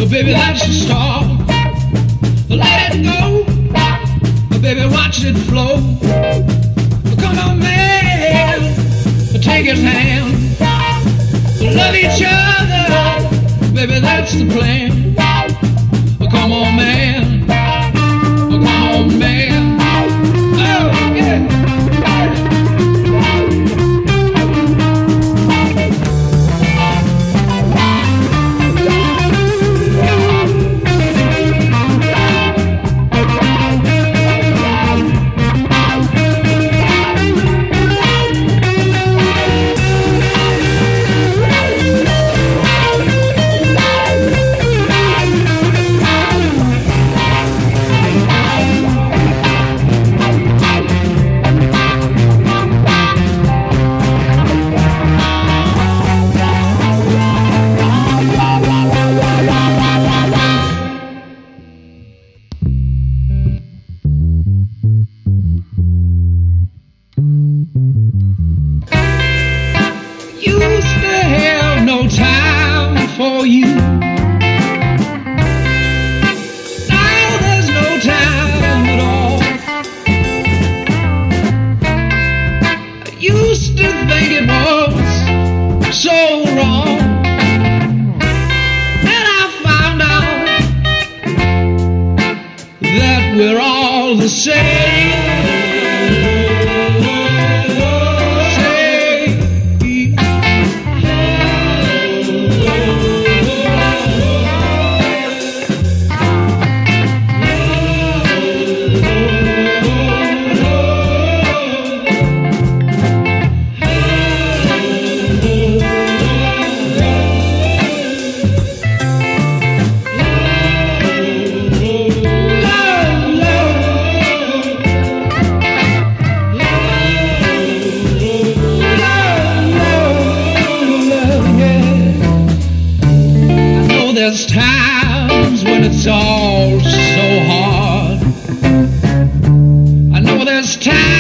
baby, that's the start. Let it go, baby, watch it flow. Come on, man, take his hand. Love each other, baby, that's the plan. Come on, man, come on, man. Oh, yeah. We're all the same. There's times when it's all so hard. I know there's times